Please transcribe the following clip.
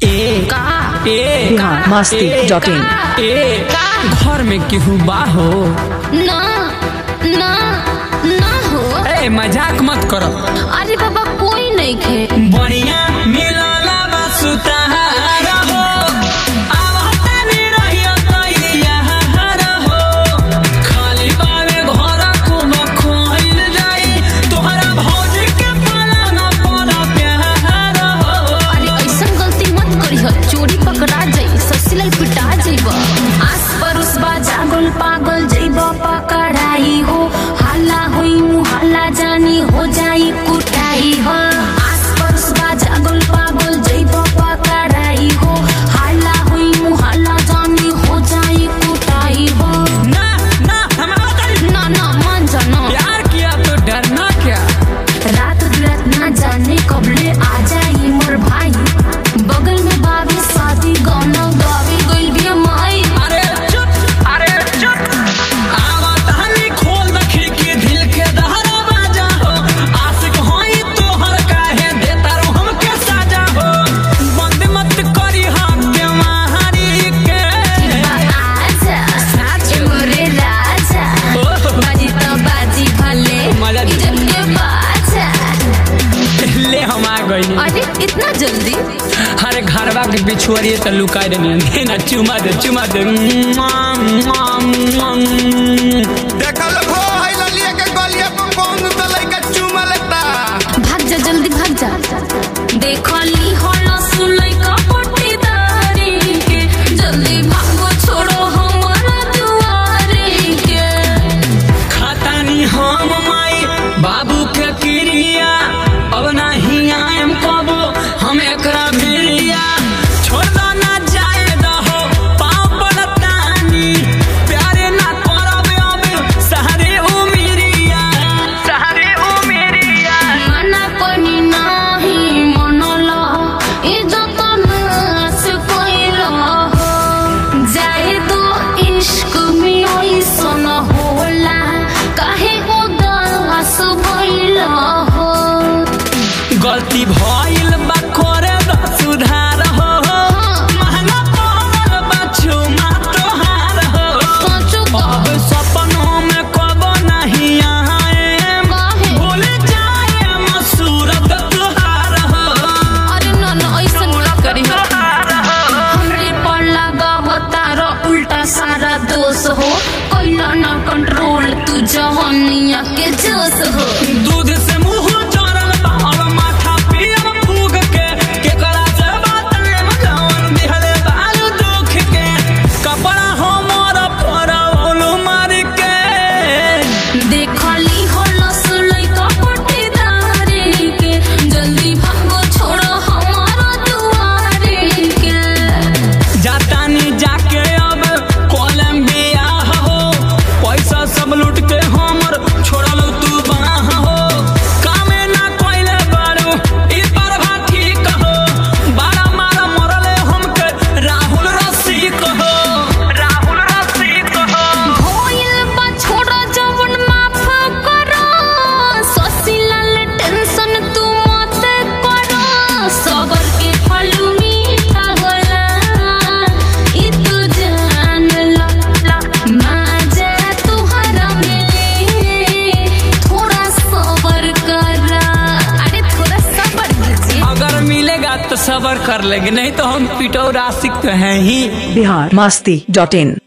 biharmasti.in घर में केहू बाहो ना ना ना हो। ए मजाक मत करो। अरे बाबा कोई नहीं खे। बढ़िया मिलला बसुतारा हो आवता नहीं रहियो तैया हो खाली बावे घर को खोइल जाई तोहरा भौजी के पाला ना पड़ा प्यार हो। अरे ऐसा गलती मत करियो चोरी पकड़ा जाई ससुराल पिटा जाइबा आस पड़ोस बा जागल पागल जाइबा पकड़ाई हो हल्ला होई मुहल्ला जानी हो जाई कुटाई हो आस पड़ोस बा जागल पागल जाइबा पकड़ाई हो हल्ला होई मुहल्ला जानी हो जाई कुटाई हो। ना ना हम ना ना मान जाना प्यार किया तो डरना क्या। रात बिरात ना जाने कबले आ जाई मोर भाई बगल में बाबी शादी गाना गावी गइल भी माई। अरे चुप आवता नहीं खोल द खिड़की दिल के दहरा बाजा हो आशिक होई तोहर काहे देता रो हमके साजा हो बंद मत करी हाथ के मारी के आजा साच मोरे राजा बाजी तो बाजी भले मजा दी। इज्जत के बाजा। ले हम आ गई। अरे इतना जल्दी अरे घरवा के बिछुआरी तो लुका देनी ना चुमा दे देखल हो है ललिया के गलिया पे कौन तो लइका चुमा लेता। भाग जा जल्दी भाग जा देखली होला सुलई का पट्टीदारी के जल्दी भागो छोड़ो हमारा दुआरे के। खातानी हम माई बाबू के क्रिया अब नहीं आएम कबो हम एकरा भिड़िया छोड़ दो ना जाए दहो पाँव पड़तानी प्यारे ना करब अब सहारे उमिरिया मना कोनी नाही मनला इज्जत नास कोइला हो जाए दो इश्क में ऐसन होला काहे उदास भइला हो। गलती भइल बा करे द सुधार हो महंगा पड़ल बा छुमा तोहार हो सोचो अब सपनों में कब नहीं आएम काहे भूल जाएम सूरत तुहार हो अरे ना ना ऐसा ना करी हमरे पर लगावता रो उल्टा सारा दोष हो कोइला ना कंट्रोल तू जवानिया के जोश हो। दूध से मुंह जरल बा अब माथा पियम फूग के केकरा से बातें जवन दिहले बालू दुख के कपड़ा हमर परौल मार के देखली हो लसुलई का पट्टीदारी के जल्दी भागो छोड़ो हमारा दुआरे के। जातानी जाके अब कोलंबिया हो पैसा सब लूट के हमर छोड़ल तू बाह हो कामे ना कोइले बारू ई पर भा ठीक हो बारा मारा मरले हमके राहुल रसिक हो होइल बा छोड़ो जवन माफ करो सोसिलल टेंशन तू मत करो सबर के फल मीठा होला ई तू जान ला माजा तुहरा मिले थोड़ा सबर करा। अरे थोड़ा सबर कीजिए अगर मिलेगा तो सबर कर लेंगे नहीं तो हम पिटौर आशिक तो हैं ही। biharmasti.in